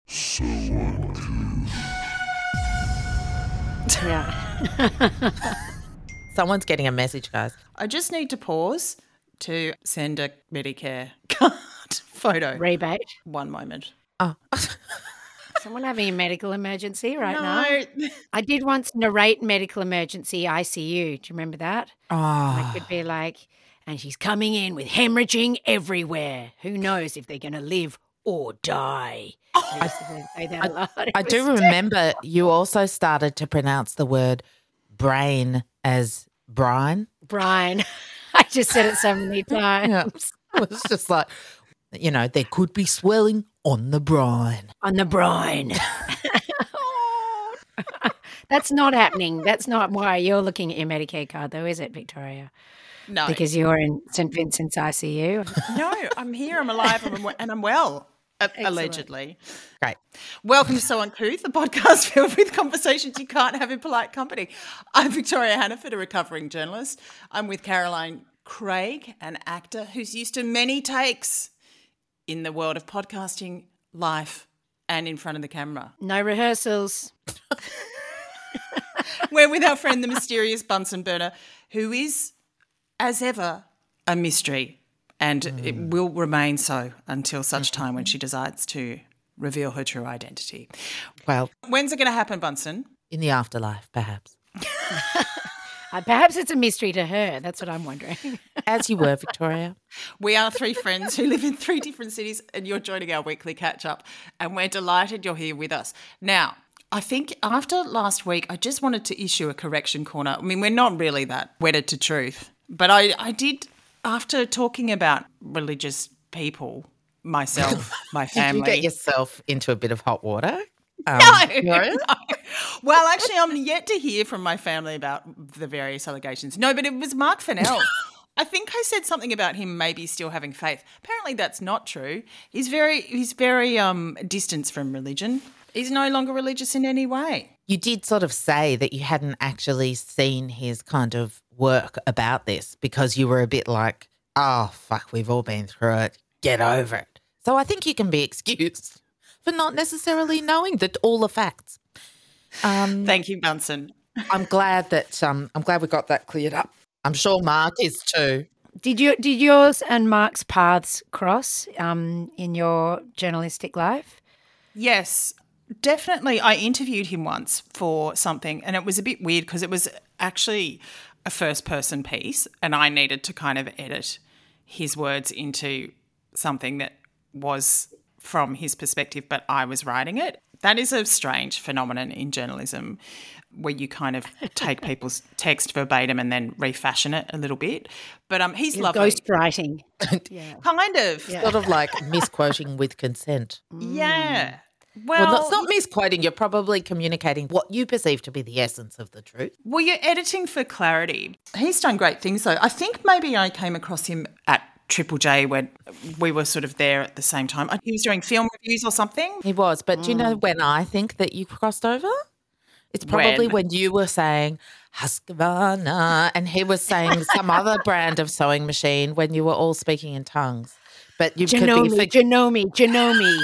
Yeah. Someone's getting a message, guys. I just need to pause to send a Medicare card photo. Rebate. One moment. Oh, Someone having a medical emergency right No. now. I did once narrate medical emergency ICU. Do you remember that? I could be like, and she's coming in with hemorrhaging everywhere. Who knows if they're going to live or die? I used to say that a lot. I It do was remember you also started to pronounce the word brain as brine. Brian. I just said it so many times. Yeah. It was just like, there could be swelling on the brine. On the brine. That's not happening. That's not why you're looking at your Medicare card, though, is it, Victoria? No. Because you're in St. Vincent's ICU. No, I'm here, I'm alive, and I'm well, allegedly. Great. Welcome to So Uncouth, the podcast filled with conversations you can't have in polite company. I'm Victoria Hannaford, a recovering journalist. I'm with Caroline Craig, an actor who's used to many takes in the world of podcasting, life, and in front of the camera. No rehearsals. We're with our friend, the mysterious Bunsen burner, who is, as ever, a mystery, and it will remain so until such time when she decides to reveal her true identity. Well, When's it going to happen, Bunsen? in the afterlife, perhaps. Perhaps it's a mystery to her. That's what I'm wondering. As you were, Victoria. We are three friends who live in three different cities, and you're joining our weekly catch-up, and we're delighted you're here with us. Now, I think after last week, I just wanted to issue a correction corner. I mean, we're not really that wedded to truth, but I did, after talking about religious people, myself, my family. Did you get yourself into a bit of hot water? No. Well, actually, I'm yet to hear from my family about the various allegations. No, but it was Mark Fennell. I think I said something about him maybe still having faith. Apparently that's not true. He's very distanced from religion. He's no longer religious in any way. You did sort of say that you hadn't actually seen his kind of work about this because you were a bit like, oh, fuck, we've all been through it. Get over it. So I think you can be excused for not necessarily knowing all the facts. Thank you, Bunsen. I'm glad we got that cleared up. I'm sure Mark is too. Did yours and Mark's paths cross in your journalistic life? Yes, definitely. I interviewed him once for something, and it was a bit weird because it was actually a first-person piece, and I needed to kind of edit his words into something that was from his perspective, but I was writing it. That is a strange phenomenon in journalism where you kind of take people's text verbatim and then refashion it a little bit. But he's lovely. Ghostwriting. Yeah. Kind of. Yeah. Sort of like misquoting with consent. Yeah. Well, that's not misquoting. You're probably communicating what you perceive to be the essence of the truth. Well, you're editing for clarity. He's done great things, though. I think maybe I came across him at Triple J when we were sort of there at the same time. He was doing film reviews or something. He was. But do you know when I think that you crossed over? It's probably when you were saying Husqvarna and he was saying some other brand of sewing machine when you were all speaking in tongues. But you Janome.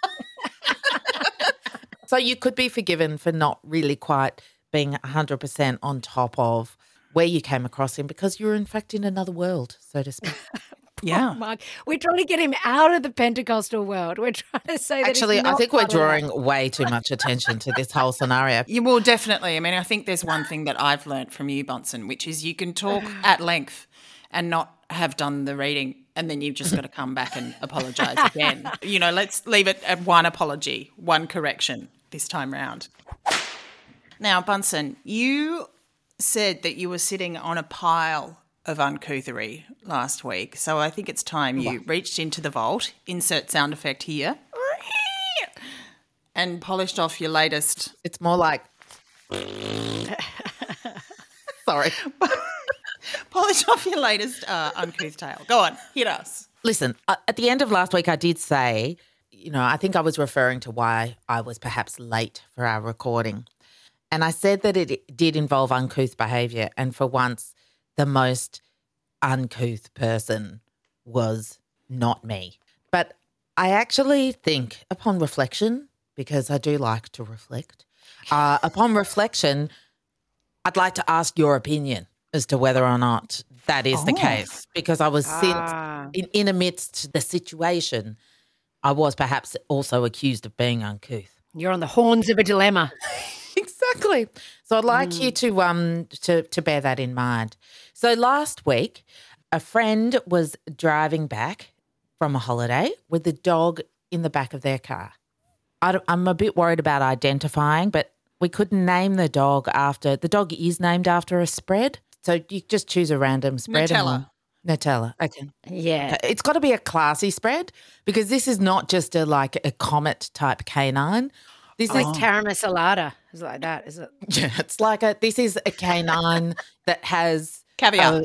So you could be forgiven for not really quite being 100% on top of where you came across him because you were in fact in another world, so to speak. Yeah. Mark, we're trying to get him out of the Pentecostal world. We're trying to say that Actually, he's I not think we're part of that. drawing way too much attention to this whole scenario. You will definitely. I mean, I think there's one thing that I've learnt from you, Bunsen, which is you can talk at length and not have done the reading, and then you've just got to come back and apologise again. Let's leave it at one apology, one correction this time round. Now, Bunsen, you said that you were sitting on a pile of uncouthery last week, so I think it's time you reached into the vault, insert sound effect here, and polished off your latest. It's more like sorry. Polish off your latest uncouth tale. Go on, hit us. Listen, at the end of last week I did say, I think I was referring to why I was perhaps late for our recording. And I said that it did involve uncouth behaviour, and for once the most uncouth person was not me. But I actually think, upon reflection, because I do like to reflect. Upon reflection, I'd like to ask your opinion as to whether or not that is the case, because I was in amidst the situation, I was perhaps also accused of being uncouth. You're on the horns of a dilemma. Exactly. So I'd like you to bear that in mind. So last week, a friend was driving back from a holiday with the dog in the back of their car. I'm a bit worried about identifying, but we couldn't name the dog after – the dog is named after a spread. So you just choose a random spread. Nutella. Okay. Yeah. It's got to be a classy spread because this is not just a Comet type canine. This like Taramasalada. Is it like that? Is it? Yeah, it's like this is a canine that has caviar.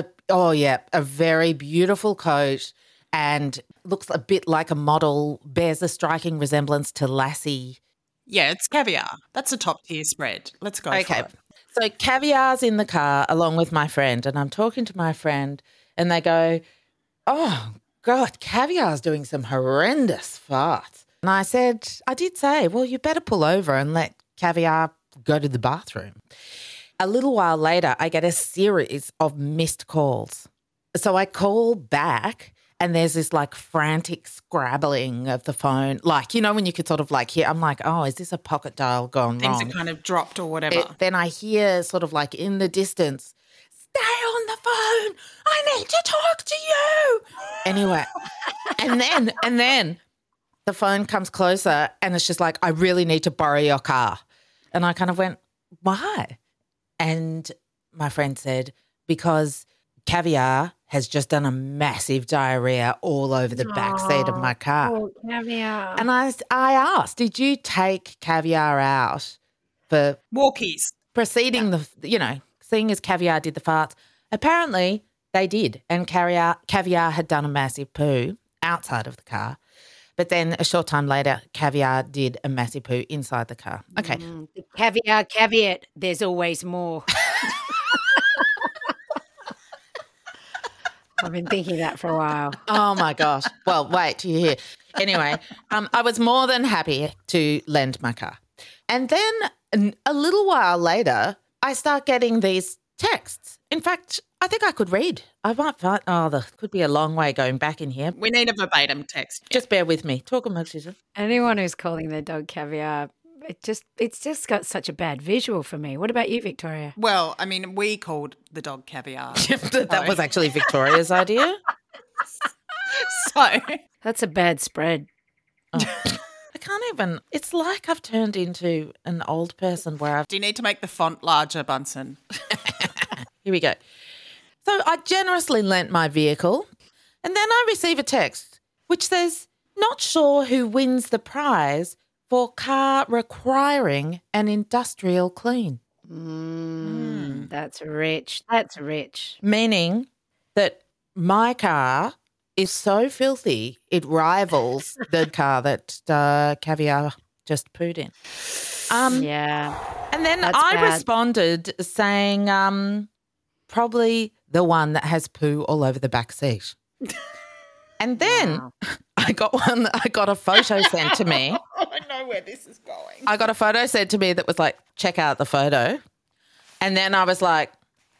A very beautiful coat and looks a bit like a model, bears a striking resemblance to Lassie. Yeah, it's caviar. That's a top tier spread. Let's go for it. So caviar's in the car along with my friend, and I'm talking to my friend and they go, oh, God, caviar's doing some horrendous farts. And I did say, well, you better pull over and let caviar go to the bathroom. A little while later, I get a series of missed calls. So I call back and there's this frantic scrabbling of the phone. When you could sort of hear, I'm like, oh, is this a pocket dial gone wrong? Things are kind of dropped or whatever. Then I hear sort of in the distance, stay on the phone. I need to talk to you. Anyway, and then the phone comes closer and it's just I really need to borrow your car. And I kind of went, why? And my friend said, because caviar has just done a massive diarrhea all over the back seat of my car. Oh, caviar. And I asked, did you take caviar out for walkies? Preceding seeing as caviar did the farts. Apparently they did. And caviar had done a massive poo outside of the car. But then a short time later, caviar did a massive poo inside the car. Okay. The caveat, there's always more. I've been thinking that for a while. Oh, my gosh. Well, wait till you hear. Anyway, I was more than happy to lend my car. And then a little while later, I start getting these texts. In fact, I think I could read. I might find, there could be a long way going back in here. We need a verbatim text. Just bear with me. Talk amongst yourselves. Anyone who's calling their dog caviar, it's just got such a bad visual for me. What about you, Victoria? Well, I mean, we called the dog caviar. That was actually Victoria's idea. So that's a bad spread. Oh. I can't even. It's like I've turned into an old person where I've. Do you need to make the font larger, Bunsen? Here we go. So I generously lent my vehicle and then I receive a text which says, not sure who wins the prize for car requiring an industrial clean. That's rich. That's rich. Meaning that my car is so filthy it rivals the car that caviar just pooed in. Yeah. And then That's I bad. responded saying probably the one that has poo all over the back seat. And then I got a photo sent to me. I know where this is going. I got a photo sent to me that was check out the photo. And then I was like,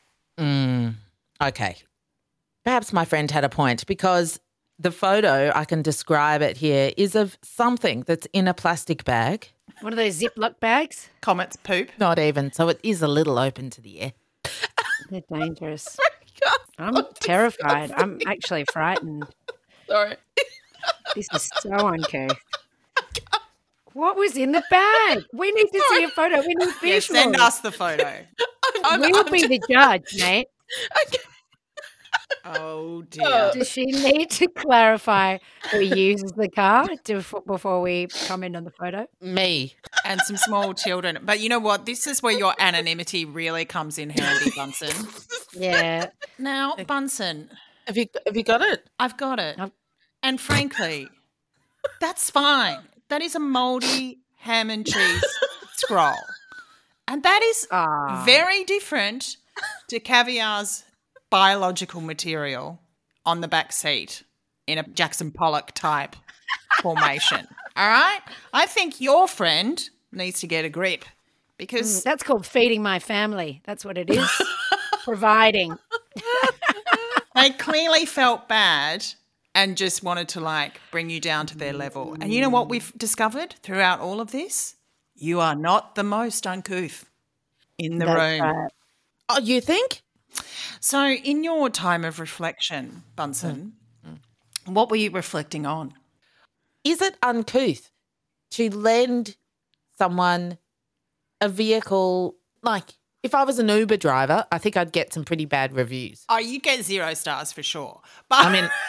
okay. Perhaps my friend had a point because the photo, I can describe it here, is of something that's in a plastic bag. One of those Ziploc bags? Comet's poop. Not even. So it is a little open to the air. They're dangerous. God, I'm terrified. I'm actually frightened. Sorry. This is so uncouth. What was in the bag? We need to see a photo. We need Yeah, visuals. send us the photo. We'll be the judge, mate. Okay. Oh, dear. Does she need to clarify who uses the car before we comment on the photo? Me. And some small children. But you know what? This is where your anonymity really comes in handy, Bunsen. Yeah. Now, Bunsen, Have you got it? I've got it. And frankly, that's fine. That is a mouldy ham and cheese scroll. And that is very different to caviar's biological material on the back seat in a Jackson Pollock type formation. All right? I think your friend needs to get a grip because That's called feeding my family. That's what it is. Providing. they clearly felt bad and just wanted to like bring you down to their level. And you know what we've discovered throughout all of this? You are not the most uncouth in the room. Right. Oh, you think? So in your time of reflection, Bunsen, what were you reflecting on? Is it uncouth to lend someone a vehicle? Like, if I was an Uber driver, I think I'd get some pretty bad reviews. Oh, you get 0 stars for sure. But I mean,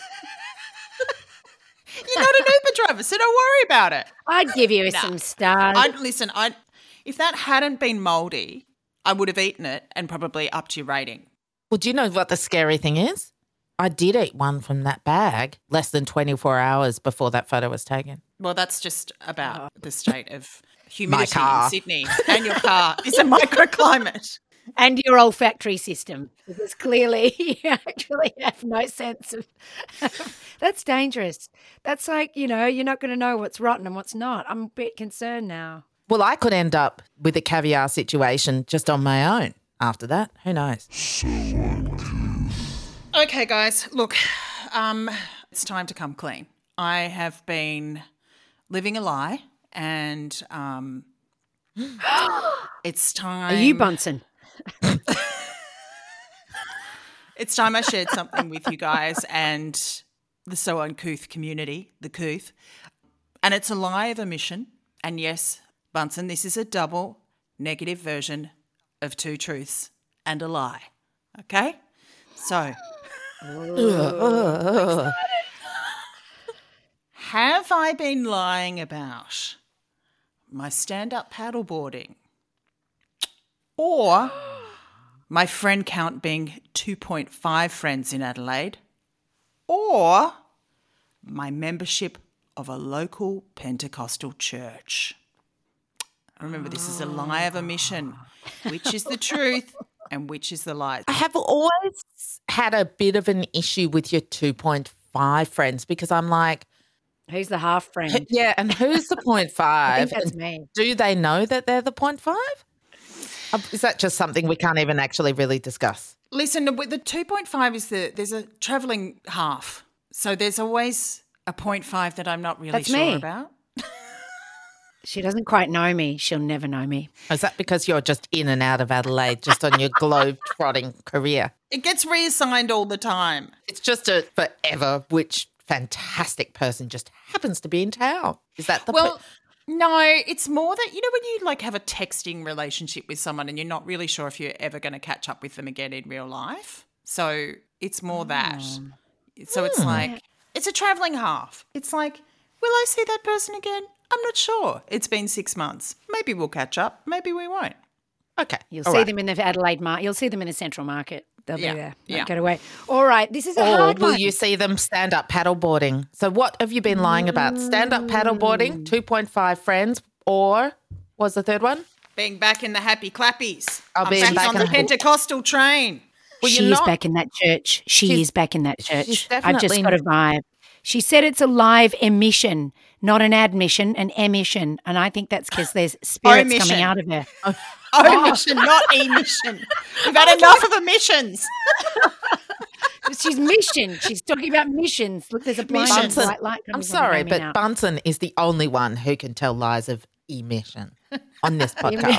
you're not an Uber driver, so don't worry about it. I'd give you some stars. If that hadn't been mouldy, I would have eaten it and probably upped your rating. well, do you know what the scary thing is? I did eat one from that bag less than 24 hours before that photo was taken. Well, that's just about the state of humidity car. in Sydney, and your car is a microclimate. And your olfactory system, because clearly you actually have no sense of that's dangerous. That's like, you're not going to know what's rotten and what's not. I'm a bit concerned now. Well, I could end up with a caviar situation just on my own after that. Who knows? Okay, guys, look, it's time to come clean. I have been living a lie, and it's time. Are you Bunsen? It's time I shared something with you guys and the So Uncouth community, the Couth. And it's a lie of omission. And yes, Bunsen, this is a double negative version of 2 truths and a lie. Okay? So, have I been lying about my stand-up paddleboarding? Or my friend count being 2.5 friends in Adelaide? Or my membership of a local Pentecostal church? Remember, this is a lie of omission. Which is the truth and which is the lie? I have always had a bit of an issue with your 2.5 friends because I'm like, Who's the half friend? yeah, and who's the 0.5? I think that's me. Do they know that they're the 0.5? Is that just something we can't even actually really discuss? Listen, with the 2.5 is there's a travelling half. So there's always a 0.5 that I'm not really That's sure me. about. She doesn't quite know me. She'll never know me. Is that because you're just in and out of Adelaide, just on your globe-trotting career? It gets reassigned all the time. It's just a forever which fantastic person just happens to be in town. Is that the No, it's more that, when you like have a texting relationship with someone and you're not really sure if you're ever going to catch up with them again in real life. So it's more that. So it's like, it's a travelling half. It's like, will I see that person again? I'm not sure. It's been 6 months. Maybe we'll catch up. Maybe we won't. Okay. You'll all see right. them in the Adelaide market. You'll see them in the Central Market. They'll be there. Yeah. Won't get away. All right. This is a Or hard will one. you see them stand up paddleboarding? So what have you been lying about? Stand up paddleboarding, 2.5 friends, or was the third one? Being back in the happy clappies. I'll I'm be back back on in the the- Pentecostal train. Well, She you're is not- back in that church. She She's- is back in that church. she's I've just definitely- got a vibe. She said it's a live emission, not an admission, an emission. And I think that's because there's spirits Omission. coming out of her. Omission, not emission. We've had enough of emissions. She's mission. She's talking about missions. Look, there's a blind Missions. bright light coming I'm from sorry, behind me but now. Bunsen is the only one who can tell lies of emission on this podcast.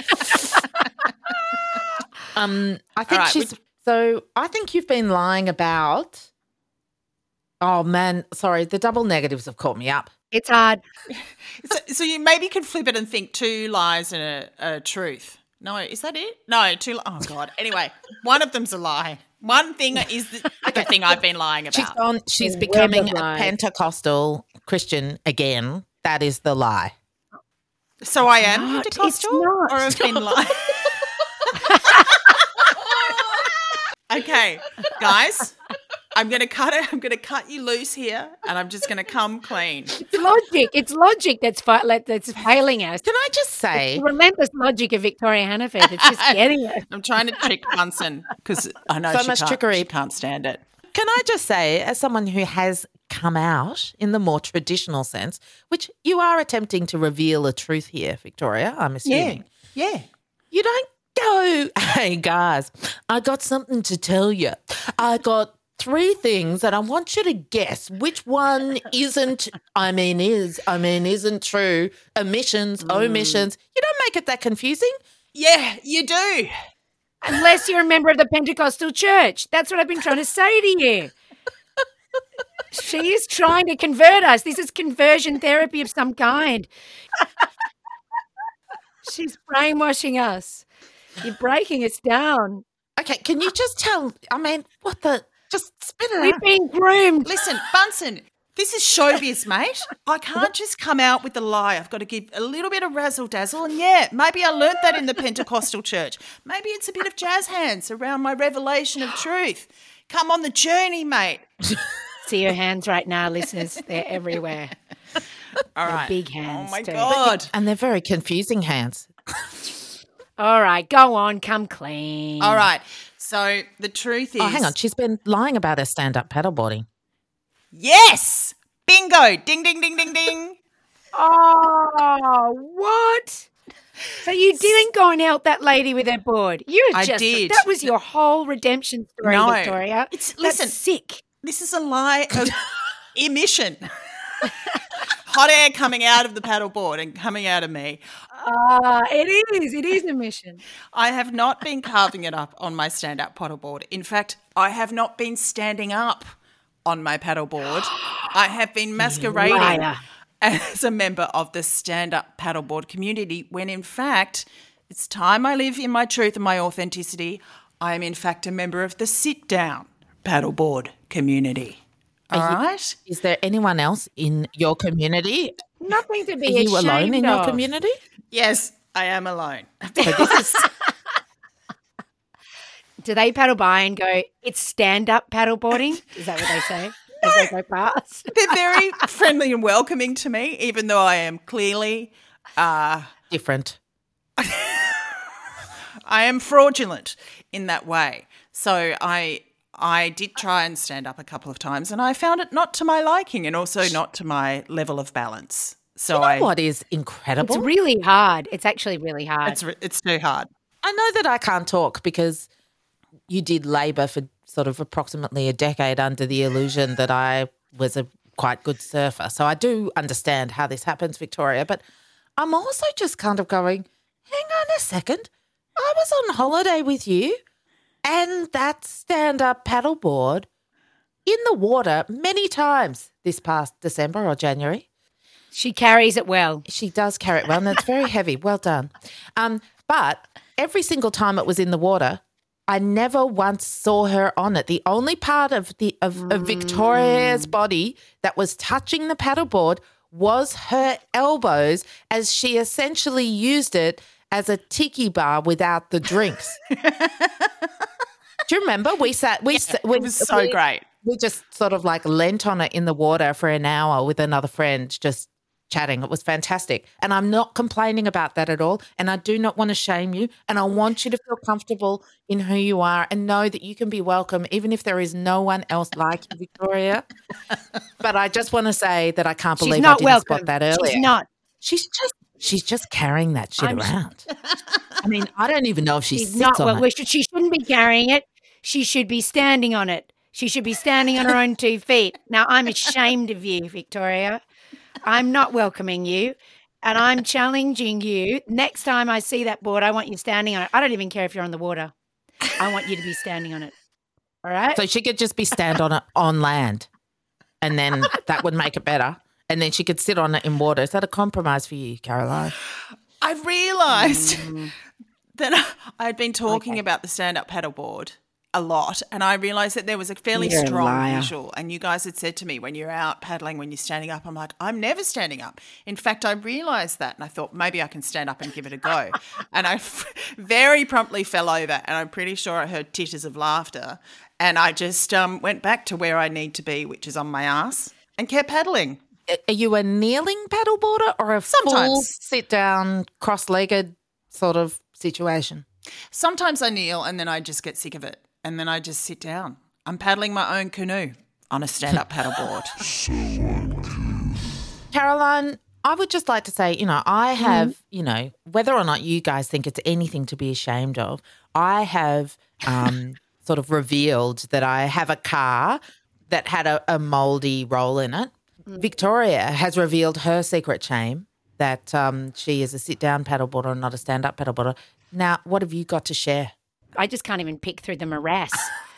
I think right, she's so I think you've been lying about. Oh man, sorry, the double negatives have caught me up. It's hard. So you maybe could flip it and think 2 lies and a truth. No, is that it? No, 2 oh God. Anyway, one of them's a lie. One thing is the thing I've been lying about. She's The becoming web of a lies. Pentecostal Christian again. That is the lie. So I am not. Pentecostal It's not. or have been lying? Okay, guys, I'm gonna cut you loose here, and I'm just gonna come clean. It's logic. It's logic that's failing us. Can I just say, The relentless logic of Victoria Hannaford. It's just getting us. I'm trying to trick Bunsen because I know So she much can't, trickery. She can't stand it. can I just say, as someone who has come out in the more traditional sense, which you are attempting to reveal a truth here, Victoria, I'm assuming. Yeah. You don't go, hey, guys, I got something to tell you. I got 3 things and I want you to guess which one isn't, isn't true, omissions, omissions. You don't make it that confusing. Yeah, you do. Unless you're a member of the Pentecostal church. That's what I've been trying to say to you. She is trying to convert us. This is conversion therapy of some kind. She's brainwashing us. You're breaking us down. Okay, can you just tell, just spit it We've out. been groomed. Listen, Bunsen, this is showbiz, mate. I can't just come out with a lie. I've got to give a little bit of razzle-dazzle. And, yeah, maybe I learnt that in the Pentecostal church. Maybe it's a bit of jazz hands around my revelation of truth. Come on the journey, mate. See your hands right now, listeners. They're everywhere. All They're right. big hands. Oh, my too. God. And they're very confusing hands. All right, go on, come clean. All right. So the truth is... Oh, hang on. She's been lying about her stand-up paddleboarding. Yes! Bingo! Ding, ding, ding, ding, ding. Oh, what? So you didn't go and help that lady with her board? I did. That was your whole redemption story, No. Victoria. Listen. That's sick. This is a lie of emission. Hot air coming out of the paddleboard and coming out of me. It is a mission. I have not been carving it up on my stand-up paddleboard. In fact, I have not been standing up on my paddleboard. I have been masquerading Liar. as a member of the stand-up paddleboard community when, in fact, it's time I live in my truth and my authenticity. I am, in fact, a member of the sit-down paddleboard community. All right? Is there anyone else in your community? Nothing to Are be you ashamed alone in your of. community? Yes, I am alone. Do they paddle by and go, it's stand-up paddleboarding? Is that what they say as they go past? They're very friendly and welcoming to me, even though I am clearly Different. I am fraudulent in that way. So I did try and stand up a couple of times and I found it not to my liking and also not to my level of balance. So You know what is incredible? It's really hard. It's actually really hard. it's too hard. I know that I can't talk because you did labour for sort of approximately a decade under the illusion that I was a quite good surfer. So I do understand how this happens, Victoria, but I'm also just kind of going, hang on a second. I was on holiday with you and that stand-up paddleboard in the water many times this past December or January. She carries it well. She does carry it well, and it's very heavy. Well done. But every single time it was in the water, I never once saw her on it. The only part of Victoria's body that was touching the paddleboard was her elbows, as she essentially used it as a tiki bar without the drinks. Do you remember? It was so great. We just sort of like leant on it in the water for an hour with another friend, just chatting. It was fantastic. And I'm not complaining about that at all. And I do not want to shame you. And I want you to feel comfortable in who you are and know that you can be welcome even if there is no one else like you, Victoria. But I just want to say that I can't believe I didn't spot that earlier. She's not. She's just carrying that shit around. I mean, I don't even know if she She's sits not. on Well, it. she shouldn't be carrying it. She should be standing on it. She should be standing on her own 2 feet. Now, I'm ashamed of you, Victoria. I'm not welcoming you, and I'm challenging you. Next time I see that board, I want you standing on it. I don't even care if you're on the water. I want you to be standing on it. All right? So she could just be stand on it on land, and then that would make it better. And then she could sit on it in water. Is that a compromise for you, Caroline? I realised that I had been talking about the stand-up paddleboard a lot, and I realised that there was a fairly You're a strong liar. visual. And you guys had said to me, when you're out paddling, when you're standing up, I'm like, I'm never standing up. In fact, I realised that, and I thought maybe I can stand up and give it a go. And I very promptly fell over, and I'm pretty sure I heard titters of laughter. And I just went back to where I need to be, which is on my ass, and kept paddling. Are you a kneeling paddleboarder or a full Sometimes. sit-down, cross-legged sort of situation? Sometimes I kneel and then I just get sick of it and then I just sit down. I'm paddling my own canoe on a stand-up paddleboard. Caroline, I would just like to say, I have, whether or not you guys think it's anything to be ashamed of, I have sort of revealed that I have a car that had a mouldy roll in it. Victoria has revealed her secret shame that she is a sit-down paddleboarder and not a stand-up paddleboarder. Now, what have you got to share? I just can't even pick through the morass.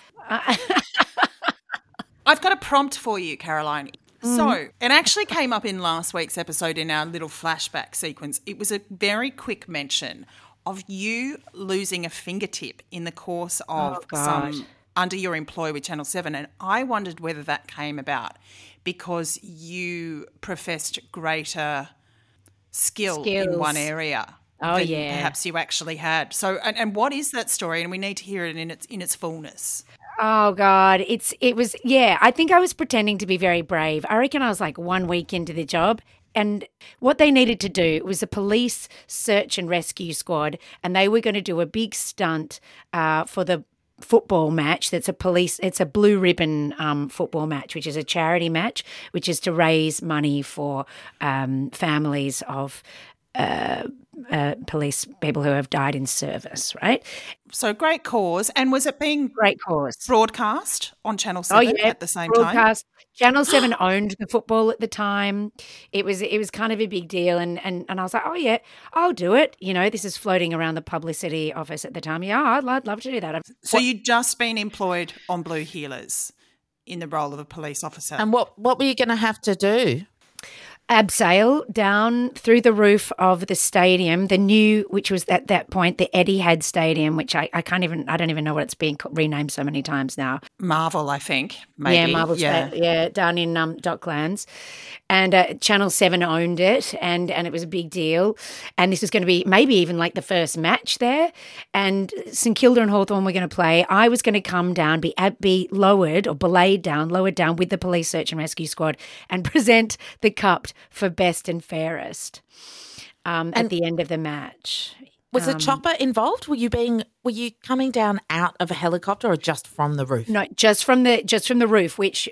I've got a prompt for you, Caroline. So it actually came up in last week's episode in our little flashback sequence. It was a very quick mention of you losing a fingertip in the course of under your employ with Channel 7. And I wondered whether that came about because you professed greater skill in one area than perhaps you actually had. So, and what is that story? And we need to hear it in its fullness. Oh God, it was I think I was pretending to be very brave. I reckon I was like 1 week into the job, and what they needed to do was a police search and rescue squad, and they were going to do a big stunt for the football match. It's a blue ribbon football match, which is a charity match, which is to raise money for families of police people who have died in service, right? So great cause. And was it being broadcast on Channel 7 at the same time? Channel 7 owned the football at the time. It was kind of a big deal, and I was like, oh yeah, I'll do it. This is floating around the publicity office at the time. Yeah, I'd love to do that. So you'd just been employed on Blue Heelers in the role of a police officer. And what were you going to have to do? Abseil down through the roof of the stadium, the new, which was at that point the Etihad Stadium, which I don't even know what it's been renamed so many times now. Marvel, I think, maybe. Yeah, Marvel, down in Docklands. And Channel 7 owned it, and it was a big deal. And this was going to be maybe even like the first match there. And St Kilda and Hawthorn were going to play. I was going to come down, be lowered down with the police search and rescue squad and present the cup for best and fairest at the end of the match. Was a chopper involved? Were you coming down out of a helicopter or just from the roof? No, just from the roof, which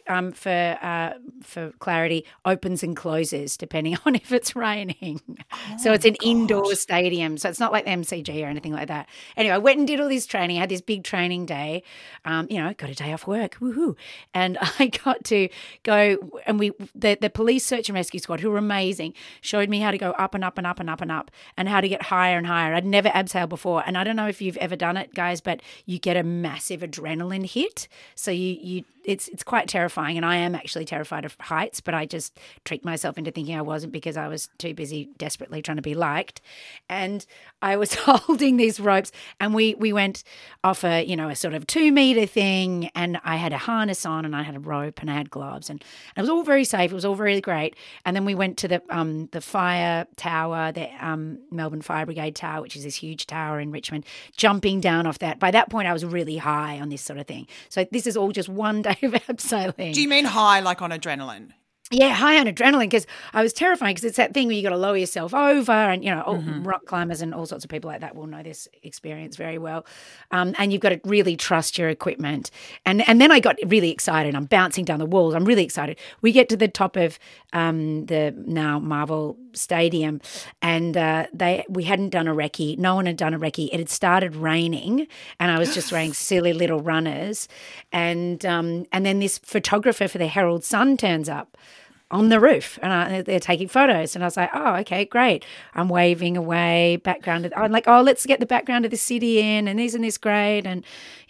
for clarity opens and closes depending on if it's raining. So it's an indoor stadium, so it's not like the MCG or anything like that. Anyway, I went and did all this training. I had this big training day. Got a day off work, woohoo! And I got to go, and the police search and rescue squad, who were amazing, showed me how to go up and up and up and up and up, and how to get higher and higher. I'd never abseiled before, and I don't know if you've ever done it, guys, but you get a massive adrenaline hit. So it's quite terrifying, and I am actually terrified of heights, but I just tricked myself into thinking I wasn't because I was too busy desperately trying to be liked. And I was holding these ropes, and we went off a sort of 2 meter thing, and I had a harness on, and I had a rope, and I had gloves, and it was all very safe. It was all really great. And then we went to the fire tower, the Melbourne Fire Brigade Tower, which is this huge tower in Richmond, jumping down off that. By that point, I was really high on this sort of thing. So this is all just one day of abseiling. Do you mean high like on adrenaline? Yeah, high on adrenaline, because I was terrified, because it's that thing where you got to lower yourself over, and rock climbers and all sorts of people like that will know this experience very well. And you've got to really trust your equipment. And then I got really excited. I'm bouncing down the walls. I'm really excited. We get to the top of the now Marvel Stadium, and we hadn't done a recce. No one had done a recce. It had started raining, and I was just wearing silly little runners. And then this photographer for the Herald Sun turns up on the roof, and they're taking photos, and I was like, oh, okay, great. I'm waving away background. I'm like, oh, let's get the background of the city in, and isn't this great? And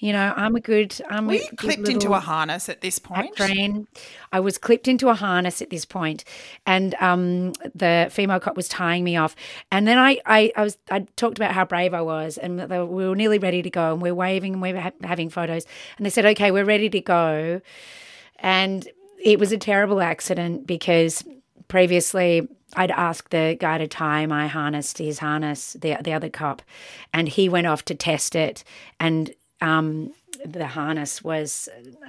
were you clipped into a harness at this point? Train. I was clipped into a harness at this point, and the female cop was tying me off, and then I talked about how brave I was, and we were nearly ready to go, and we're waving and we're having photos, and they said, okay, we're ready to go, and it was a terrible accident because previously I'd asked the guy to tie my harness to his harness, the other cop, and he went off to test it, and the harness was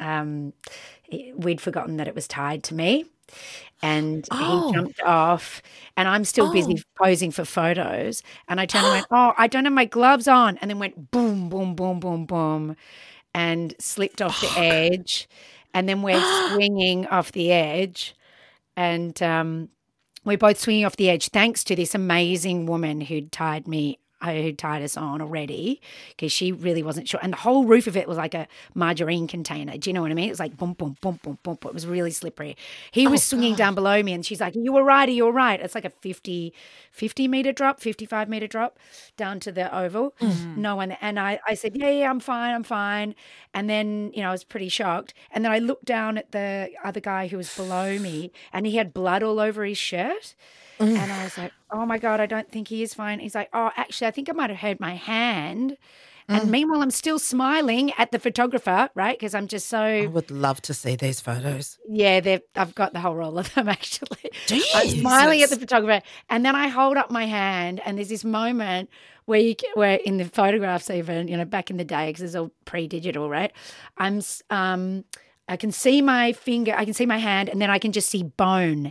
we'd forgotten that it was tied to me, and he jumped off, and I'm still busy posing for photos, and I turned and went, oh, I don't have my gloves on, and then went boom, boom, boom, boom, boom, and slipped off the edge. and then we're swinging off the edge, and we're both swinging off the edge thanks to this amazing woman who'd tied us on already, because she really wasn't sure. And the whole roof of it was like a margarine container. Do you know what I mean? It was like boom, boom, boom, boom, boom. It was really slippery. He was swinging down below me, and she's like, you were right, you were right. It's like a 50 meter drop, 55 meter drop down to the oval. No one. And I said, yeah, I'm fine. And then, I was pretty shocked. And then I looked down at the other guy who was below me, and he had blood all over his shirt. And I was like, oh, my God, I don't think he is fine. He's like, oh, actually, I think I might have hurt my hand. And meanwhile, I'm still smiling at the photographer, right, because I'm just so. I would love to see these photos. Yeah, I've got the whole roll of them, actually. Jesus. I'm smiling at the photographer. And then I hold up my hand, and there's this moment where in the photographs even, back in the day, because it's all pre-digital, right, I can see my finger, I can see my hand, and then I can just see bone.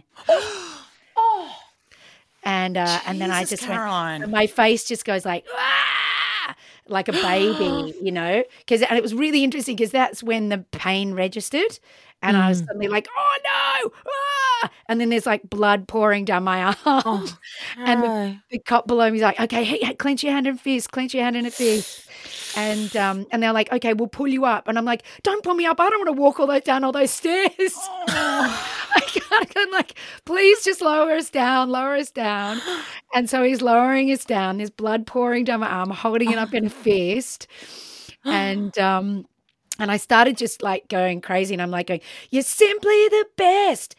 And then I just Caroline. went, my face just goes like, ah! Like a baby, and it was really interesting because that's when the pain registered, and I was suddenly like, oh no, ah! And then there's like blood pouring down my arm, and the cop below me is like, okay, hey, clench your hand and fist, and they're like, okay, we'll pull you up, and I'm like, don't pull me up, I don't want to walk down all those stairs. I'm like, please just lower us down. And so he's lowering us down. There's blood pouring down my arm, holding it up in a fist. And I started just like going crazy, and I'm like going, you're simply the best.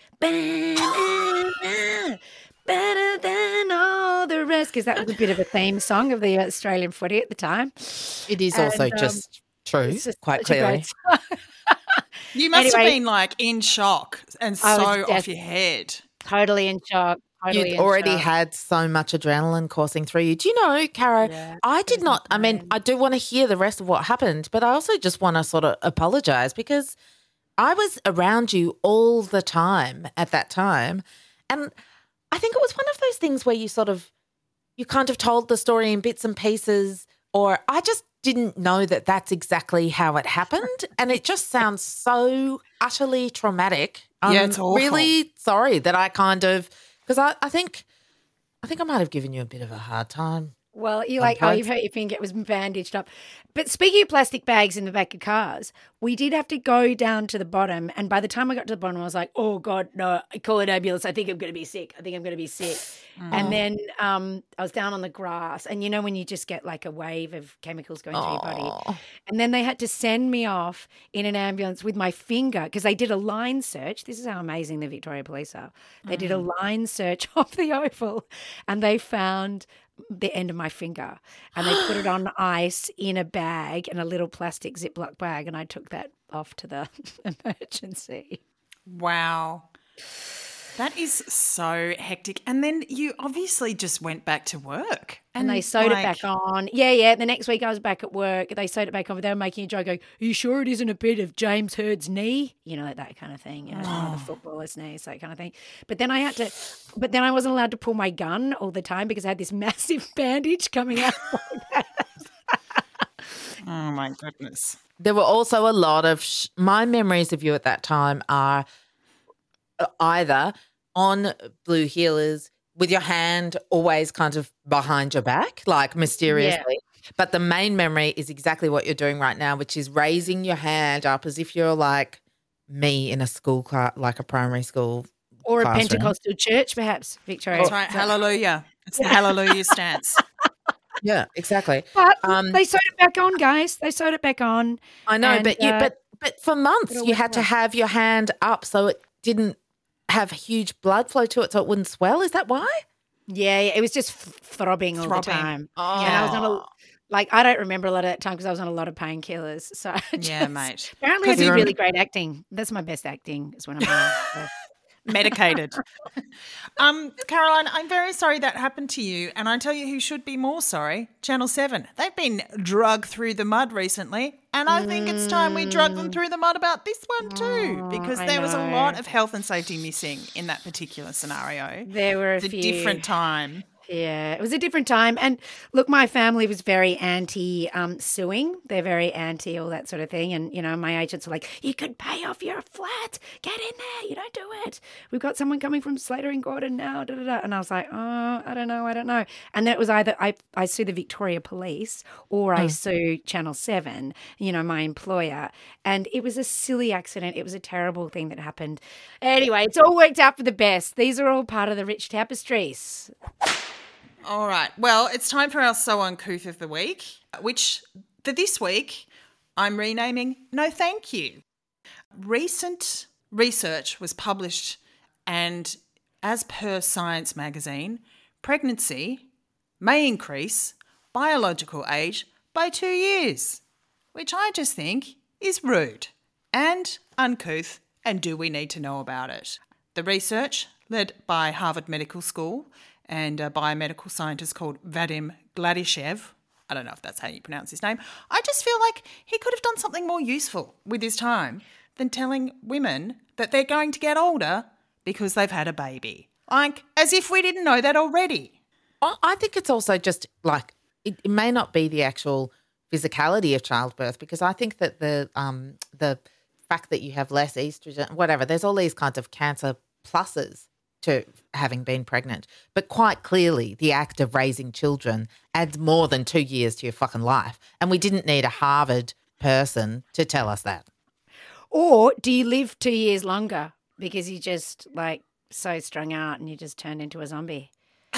Better than all the rest. Because that was a bit of a theme song of the Australian footy at the time. It is also just true, quite clearly. You must have been like in shock and so off your head. Totally in shock. You'd already had so much adrenaline coursing through you. Do you know, Caro, I did not, I mean, I do want to hear the rest of what happened, but I also just want to sort of apologise because I was around you all the time at that time, and I think it was one of those things where you kind of told the story in bits and pieces, or I just didn't know that that's exactly how it happened, and it just sounds so utterly traumatic. It's awful. Really sorry that I because I think I might have given you a bit of a hard time. Well, you're like, you've hurt your finger. It was bandaged up. But speaking of plastic bags in the back of cars, we did have to go down to the bottom. And by the time I got to the bottom, I was like, oh, God, no, I call an ambulance. I think I'm going to be sick. And then I was down on the grass. And you know when you just get like a wave of chemicals going through your body? And then they had to send me off in an ambulance with my finger because they did a line search. This is how amazing the Victoria Police are. They did a line search of the oval, and they found the end of my finger, and they put it on ice in a bag, in a little plastic Ziploc bag, and I took that off to the emergency. Wow. That is so hectic. And then you obviously just went back to work. And they sewed it back on. Yeah. The next week I was back at work. They sewed it back on. They were making a joke going, are you sure it isn't a bit of James Hurd's knee? Like that kind of thing. The footballer's knee, so that kind of thing. But then I wasn't allowed to pull my gun all the time because I had this massive bandage coming out. Oh, my goodness. There were also a lot of my memories of you at that time are either on blue heelers with your hand always kind of behind your back, like mysteriously. Yeah. But the main memory is exactly what you're doing right now, which is raising your hand up as if you're like me in a school class, like a primary school or classroom. A Pentecostal church, perhaps, Victoria. That's right. Hallelujah. It's the hallelujah stance. Yeah, exactly. But they sewed it back on, guys. They sewed it back on. I know, but for months you had to have your hand up so it didn't have huge blood flow to it so it wouldn't swell. Is that why? Yeah, it was just throbbing all the time. Oh. And I was on I don't remember a lot of that time because I was on a lot of painkillers. So mate. Apparently I do really great acting. That's my best acting is when I'm medicated. Caroline, I'm very sorry that happened to you, and I tell you who should be more sorry, Channel 7. They've been drugged through the mud recently, and I think it's time we drug them through the mud about this one too, because there was a lot of health and safety missing in that particular scenario. There were a few. It's a different time. Yeah, it was a different time. And look, my family was very anti-suing. They're very anti all that sort of thing. And, my agents were like, you could pay off your flat. Get in there. You don't do it. We've got someone coming from Slater and Gordon now. Da, da, da. And I was like, oh, I don't know. And then it was either I sue the Victoria Police or I sue Channel 7, my employer. And it was a silly accident. It was a terrible thing that happened. Anyway, it's all worked out for the best. These are all part of the rich tapestries. All right. Well, it's time for our So Uncouth of the Week, which for this week I'm renaming No Thank You. Recent research was published, and as per Science magazine, pregnancy may increase biological age by 2 years, which I just think is rude and uncouth, and do we need to know about it? The research, led by Harvard Medical School and a biomedical scientist called Vadim Gladyshev, I don't know if that's how you pronounce his name, I just feel like he could have done something more useful with his time than telling women that they're going to get older because they've had a baby. Like, as if we didn't know that already. I think it's also just like it may not be the actual physicality of childbirth, because I think that the fact that you have less estrogen, whatever, there's all these kinds of cancer pluses to having been pregnant. But quite clearly, the act of raising children adds more than 2 years to your fucking life. And we didn't need a Harvard person to tell us that. Or do you live 2 years longer because you just so strung out and you just turned into a zombie?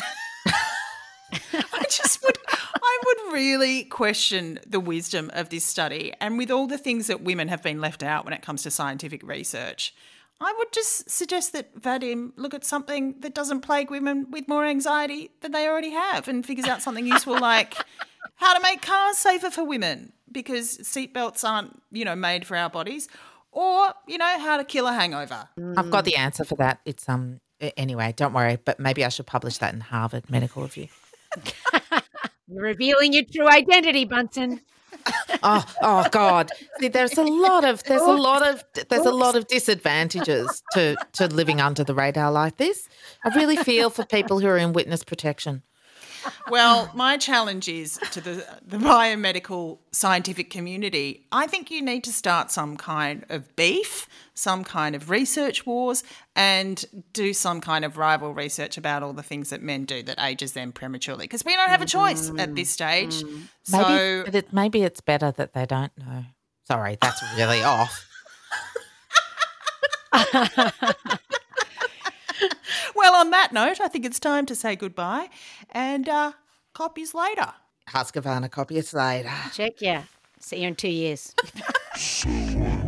I would really question the wisdom of this study. And with all the things that women have been left out when it comes to scientific research, I would just suggest that Vadim look at something that doesn't plague women with more anxiety than they already have and figures out something useful like how to make cars safer for women, because seatbelts aren't, made for our bodies, or, how to kill a hangover. I've got the answer for that. It's anyway, don't worry, but maybe I should publish that in Harvard Medical Review. You're revealing your true identity, Bunsen. Oh God! See, there's a lot of disadvantages to living under the radar like this. I really feel for people who are in witness protection. Well, my challenge is to the biomedical scientific community. I think you need to start some kind of beef, some kind of research wars, and do some kind of rival research about all the things that men do that ages them prematurely, because we don't have a choice at this stage. Maybe it's better that they don't know. Sorry, that's really off. Well, on that note, I think it's time to say goodbye and copies later. Husqvarna, copy us later. Check, yeah. See you in 2 years. So